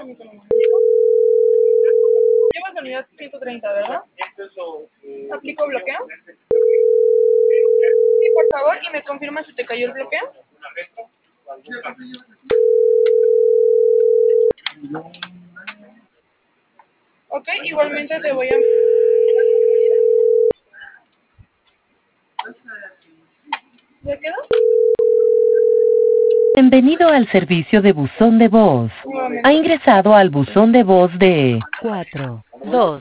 Llevas la unidad 130, ¿verdad? ¿Aplico bloqueo? Sí, por favor, y me confirma si te cayó el bloqueo. Ok, igualmente te voy a... ¿Ya quedó? Bienvenido al servicio de buzón de voz. Ha ingresado al buzón de voz de 4, 2,